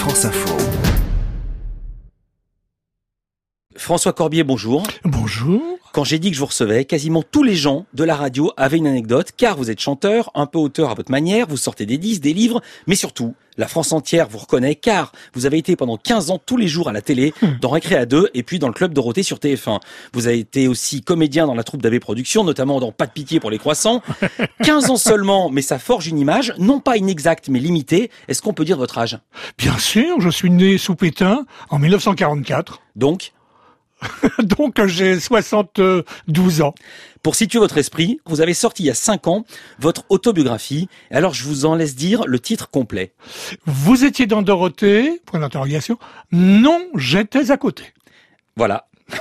France Info. François Corbier, bonjour. Bonjour. Quand j'ai dit que je vous recevais, quasiment tous les gens de la radio avaient une anecdote, car vous êtes chanteur, un peu auteur à votre manière, vous sortez des disques, des livres, mais surtout, la France entière vous reconnaît, car vous avez été pendant 15 ans tous les jours à la télé, dans Récré à 2, et puis dans le Club Dorothée sur TF1. Vous avez été aussi comédien dans la troupe d'AB Productions, notamment dans Pas de pitié pour les croissants. 15 ans seulement, mais ça forge une image, non pas inexacte, mais limitée. Est-ce qu'on peut dire votre âge? Bien sûr, je suis né sous Pétain en 1944. Donc J'ai 72 ans. Pour situer votre esprit, vous avez sorti il y a 5 ans votre autobiographie. Alors je vous en laisse dire le titre complet. Vous étiez dans Dorothée, point d'interrogation. Non, j'étais à côté. Voilà.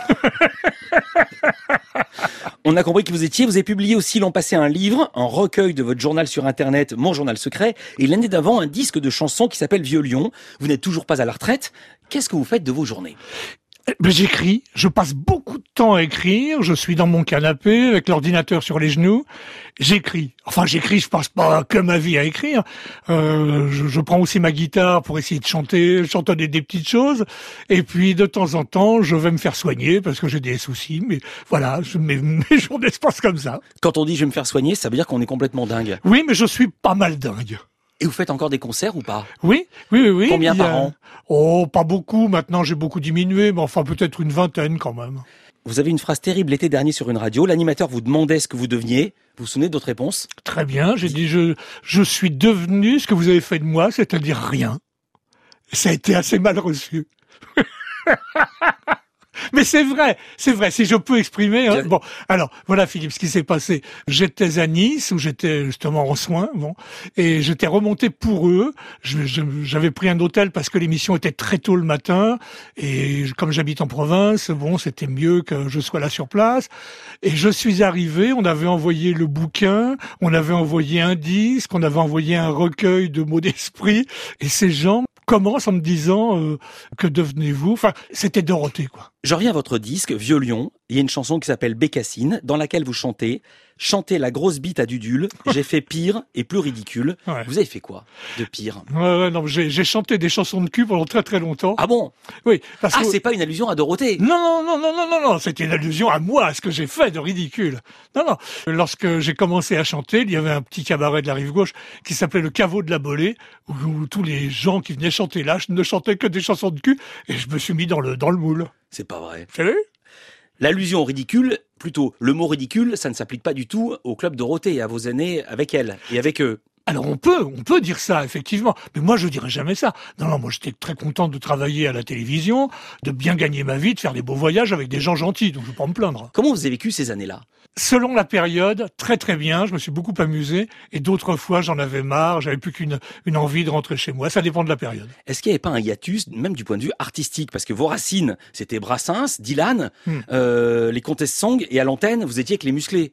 On a compris que vous avez publié aussi l'an passé un livre, un recueil de votre journal sur internet, Mon Journal Secret, et l'année d'avant un disque de chansons qui s'appelle Vieux Lion. Vous n'êtes toujours pas à la retraite. Qu'est-ce que vous faites de vos journées? J'écris, je passe beaucoup de temps à écrire, je suis dans mon canapé avec l'ordinateur sur les genoux, j'écris, je passe pas que ma vie à écrire, je prends aussi ma guitare pour essayer de chantonner des petites choses, et puis de temps en temps je vais me faire soigner parce que j'ai des soucis, mais voilà, mes journées se passent comme ça. Quand on dit je vais me faire soigner, ça veut dire qu'on est complètement dingue. Oui, mais je suis pas mal dingue. Et vous faites encore des concerts ou pas? Oui. Combien par an? Oh, pas beaucoup. Maintenant, j'ai beaucoup diminué, mais enfin, peut-être une vingtaine quand même. Vous avez une phrase terrible l'été dernier sur une radio. L'animateur vous demandait ce que vous deveniez. Vous vous souvenez de votre réponse? Très bien. J'ai dit, je suis devenu ce que vous avez fait de moi, c'est-à-dire rien. Ça a été assez mal reçu. Mais c'est vrai, si je peux exprimer. Hein. Bon, alors, voilà Philippe, ce qui s'est passé. J'étais à Nice, où j'étais justement en soins, et j'étais remonté pour eux. J'avais pris un hôtel parce que l'émission était très tôt le matin, et comme j'habite en province, c'était mieux que je sois là sur place. Et je suis arrivé, on avait envoyé le bouquin, on avait envoyé un disque, on avait envoyé un recueil de mots d'esprit, et ces gens commencent en me disant que devenez-vous? Enfin, c'était Dorothée, quoi. Je reviens à votre disque, Vieux Lion. Il y a une chanson qui s'appelle Bécassine, dans laquelle vous chantez « Chantez la grosse bite à Dudule, j'ai fait pire et plus ridicule ». Ouais. Vous avez fait quoi de pire? Non, j'ai chanté des chansons de cul pendant très très longtemps. Ah bon? Oui. C'est pas une allusion à Dorothée? Non, c'était une allusion à moi, à ce que j'ai fait de ridicule. Non. Lorsque j'ai commencé à chanter, il y avait un petit cabaret de la Rive-Gauche qui s'appelait le Caveau de la Bolée, où tous les gens qui venaient chanter là ne chantaient que des chansons de cul, et je me suis mis dans le moule. C'est pas vrai. C'est vrai? L'allusion au ridicule, plutôt le mot ridicule, ça ne s'applique pas du tout au Club Dorothée, à vos années avec elle et avec eux. Alors on peut dire ça, effectivement, mais moi je dirais jamais ça. Non, moi j'étais très content de travailler à la télévision, de bien gagner ma vie, de faire des beaux voyages avec des gens gentils, donc je peux pas me plaindre. Comment vous avez vécu ces années-là? Selon la période, très très bien, je me suis beaucoup amusé, et d'autres fois j'en avais marre, j'avais plus qu'une envie de rentrer chez moi, ça dépend de la période. Est-ce qu'il n'y avait pas un hiatus, même du point de vue artistique? Parce que vos racines, c'était Brassens, Dylan, les Comtesses Song, et à l'antenne, vous étiez avec les musclés.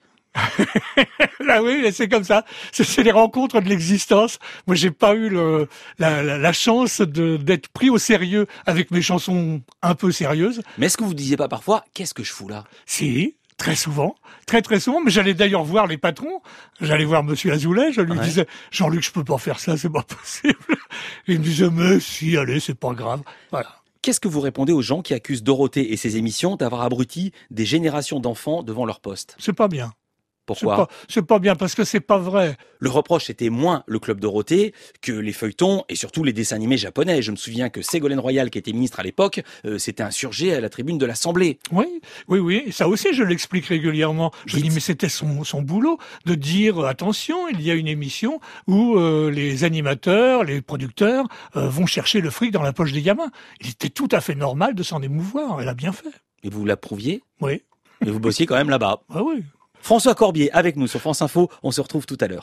Là oui, c'est comme ça. C'est les rencontres de l'existence. Moi, j'ai pas eu la chance d'être pris au sérieux avec mes chansons un peu sérieuses. Mais est-ce que vous disiez pas parfois, qu'est-ce que je fous là? Si, très souvent, très souvent. Mais j'allais d'ailleurs voir les patrons. J'allais voir Monsieur Azoulay. Je lui disais, Jean-Luc, je peux pas faire ça, c'est pas possible. Et il me disait, mais si, allez, c'est pas grave. Voilà. Qu'est-ce que vous répondez aux gens qui accusent Dorothée et ses émissions d'avoir abruti des générations d'enfants devant leur poste? C'est pas bien. Pourquoi? C'est pas bien parce que c'est pas vrai. Le reproche était moins le Club Dorothée que les feuilletons et surtout les dessins animés japonais. Je me souviens que Ségolène Royal, qui était ministre à l'époque, s'était insurgée à la tribune de l'Assemblée. Oui. Ça aussi, je l'explique régulièrement. Je dis, mais c'était son boulot de dire, attention, il y a une émission où les animateurs, les producteurs vont chercher le fric dans la poche des gamins. Il était tout à fait normal de s'en émouvoir. Elle a bien fait. Et vous l'approuviez? Oui. Et vous bossiez quand même là-bas? Ah oui. François Corbier avec nous sur France Info. On se retrouve tout à l'heure.